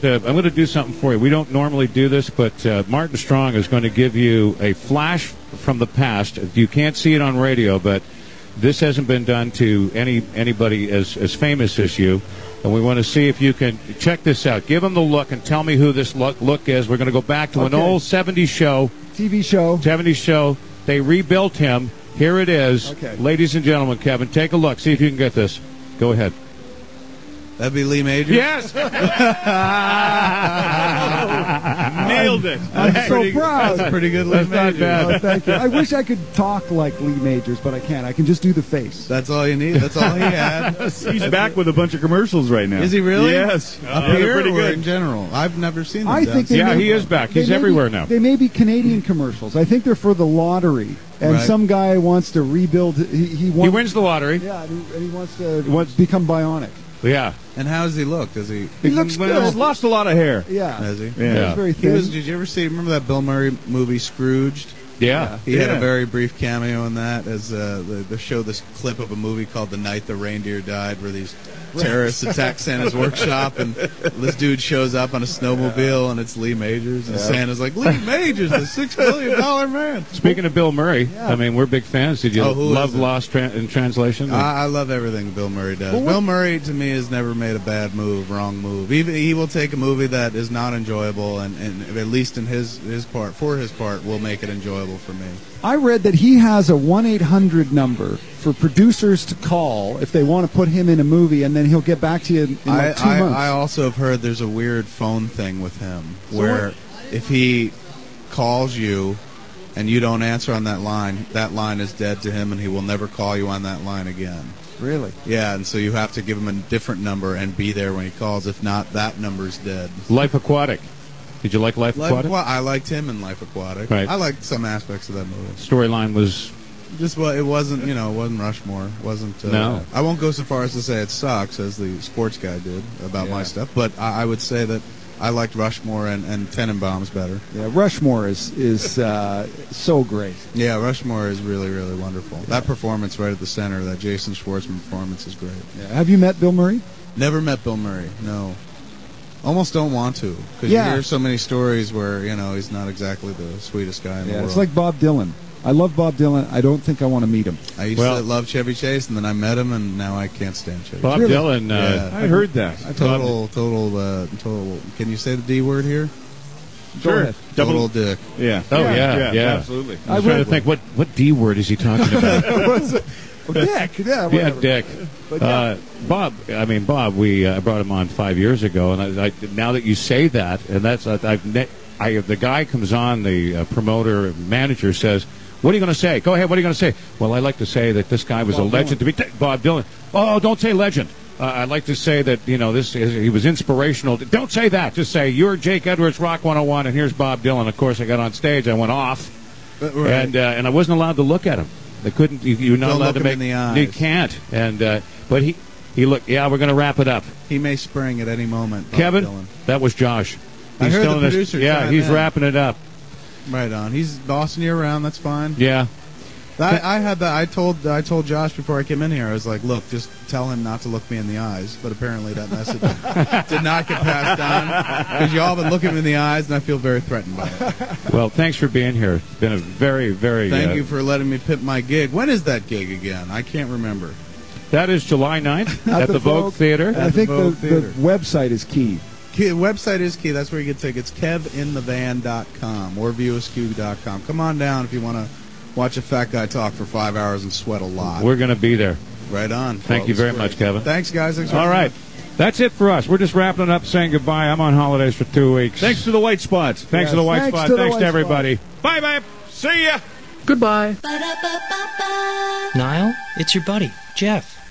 I'm going to do something for you. We don't normally do this, but Martin Strong is going to give you a flash from the past. You can't see it on radio, but this hasn't been done to anybody as famous as you. And we want to see if you can check this out. Give him the look and tell me who this look is. We're going to go back to an old 70s show. TV show. 70s show. They rebuilt him. Here it is. Okay. Ladies and gentlemen, Kevin, take a look. See if you can get this. Go ahead. That'd be Lee Majors? Yes! Nailed it. I'm so proud. That's pretty good, Lee Majors. Oh, thank you. I wish I could talk like Lee Majors, but I can't. I can just do the face. That's all you need. That's all he had. He's back with a bunch of commercials right now. Is he really? Yes. Up here or in general? I've never seen them. I think they he is back. He's everywhere now. They may be Canadian commercials. I think they're for the lottery. And some guy wants to rebuild. He wins the lottery. Yeah, and he wants to become bionic. Yeah. And how does he look? Does he? He looks good. He's lost a lot of hair. Yeah. Has he? Yeah. He's very thin. Did you ever see? Remember that Bill Murray movie Scrooged? Yeah. He had a very brief cameo in that. As they show this clip of a movie called The Night the Reindeer Died, where these terrorists attack Santa's workshop, and this dude shows up on a snowmobile, and it's Lee Majors, and Santa's like, Lee Majors, the $6 million man. Speaking of Bill Murray, I mean, we're big fans. Did you love is it? Lost in Translation? I love everything Bill Murray does. Bill Murray, to me, has never made a bad move, wrong move. He will take a movie that is not enjoyable, and at least in his part, will make it enjoyable for me. I read that he has a 1-800 number for producers to call if they want to put him in a movie, and then he'll get back to you in like 2 months. I also have heard there's a weird phone thing with him, where if he calls you and you don't answer on that line is dead to him, and he will never call you on that line again. Really? Yeah, and so you have to give him a different number and be there when he calls. If not, that number's dead. Life Aquatic. Did you like Life Aquatic? I liked him in Life Aquatic. Right. I liked some aspects of that movie. Storyline was just it wasn't Rushmore. It wasn't. No. I won't go so far as to say it sucks, as the sports guy did about my stuff. But I would say that I liked Rushmore and Tenenbaum's better. Yeah, Rushmore is so great. Yeah, Rushmore is really, really wonderful. Yeah. That performance right at the center, that Jason Schwartzman performance, is great. Yeah. Have you met Bill Murray? Never met Bill Murray. No. Almost don't want to, because you hear so many stories where he's not exactly the sweetest guy in the world. It's like Bob Dylan. I love Bob Dylan. I don't think I want to meet him. I used to love Chevy Chase, and then I met him, and now I can't stand Chevy Chase. Bob Dylan. I heard that. Total. Can you say the D word here? Sure. Total dick. Yeah. Oh yeah. Absolutely. I was trying to think what D word is he talking about? Dick. Yeah. Whatever. Yeah, Dick. Bob. I brought him on 5 years ago, and I now that you say that, and that's the guy comes on, the promoter manager says, "What are you going to say? Go ahead. What are you going to say?" Well, I like to say that this guy was a legend to me. Bob Dylan. Oh, don't say legend. I'd like to say that he was inspirational. Don't say that. Just say you're Jake Edwards, Rock 101, and here's Bob Dylan. Of course, I got on stage. I went off, and I wasn't allowed to look at him. They couldn't. You're not allowed to make him in the eyes. You can't. And but he looked. Yeah, we're going to wrap it up. He may spring at any moment. Bob Kevin, Dylan. That was Josh. I heard the producer. Yeah, he's wrapping it up. Right on. He's bossing you around. That's fine. Yeah. I had that. I told Josh before I came in here. I was like, "Look, just tell him not to look me in the eyes." But apparently, that message did not get passed on, because y'all been looking me in the eyes, and I feel very threatened by it. Well, thanks for being here. It's been a very, very. Thank you for letting me pimp my gig. When is that gig again? I can't remember. That is July 9th at the Vogue Theater. I think the website is key. Website is key. That's where you get tickets. KevinTheVan.com or VOSQ.com. Come on down if you want to watch a fat guy talk for 5 hours and sweat a lot. We're going to be there. Right on. Thank you very much, Kevin. Thanks, guys. All right. That's it for us. We're just wrapping it up, saying goodbye. I'm on holidays for 2 weeks. Thanks to the White Spots. Thanks to the White Spots. Thanks to everybody. Bye-bye. See ya. Goodbye. Niall, it's your buddy, Jeff.